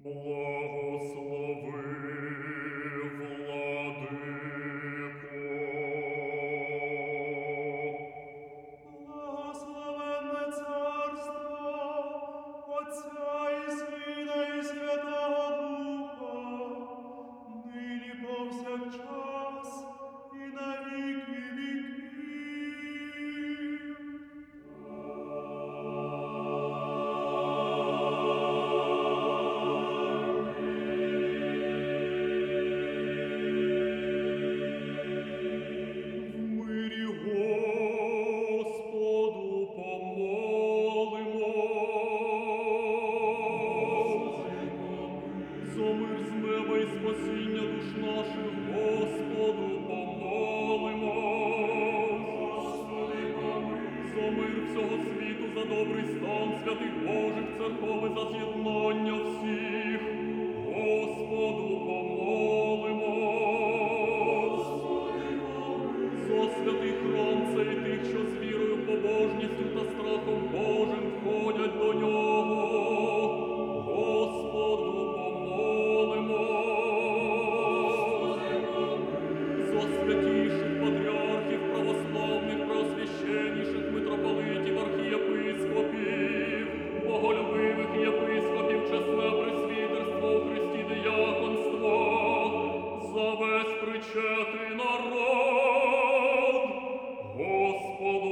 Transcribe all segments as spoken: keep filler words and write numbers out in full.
Благослови, Владико. Благословенне царство Отця і Сина і Святого Духа, нині повсякчас і на віки віків. В мирі Господу помолимось. За мир з неба і спасіння душ наших Господу помолимось. За мир всього світу, за добрий стан святих Божих церков і за з'єднання всіх Господу помолимось. За святий храм цей тих, що з вірою, побожністю та страхом Божим входять до нього. Господу помолимось. За святіших патріархів, православних, преосвященніших митрополитів, архієпископів, боголюбивих єпископів, чесне пресвітерство у Христі дияконство, за весь причетий народ, Господу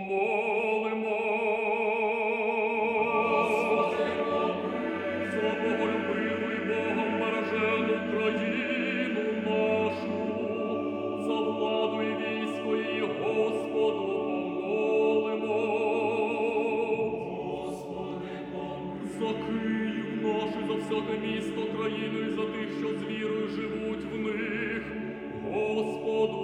помолимось. За боголюбиву і Богом бережену країну нашу, за владу і військо її, Господу помолимось. За Київ наш і за всяке місто, країну і за тих, що з вірою живуть в них, Господу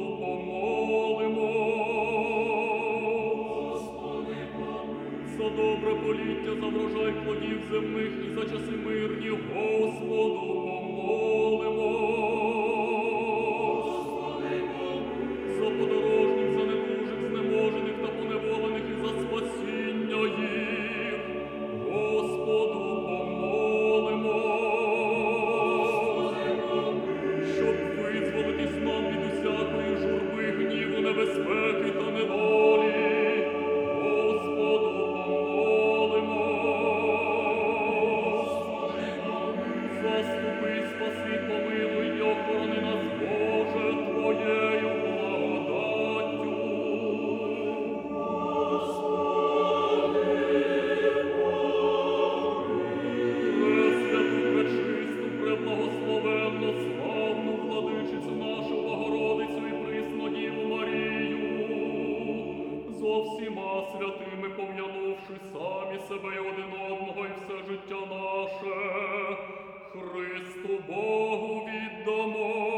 помолимось. За добре поліття, за врожай плодів земних і за часи мирні, Господу помолимось. За подорожніх, за недужих, знеможених та поневолених і за спасіння їх, Господу помолимось. Щоб визволитись нам від усякої журби, гніву, небезпеки та неволі, Господу помолимось. Заступи, спаси, помилуй і охорони нас, Боже, Твоєю благодаттю. Пресвяту, пречисту, преблагословенну, славну владичицю нашу Богородицю і присну Діву Марію, зо всіма святими пом'янувши самі себе і один одного і все життя наше, Христу Богу віддамо.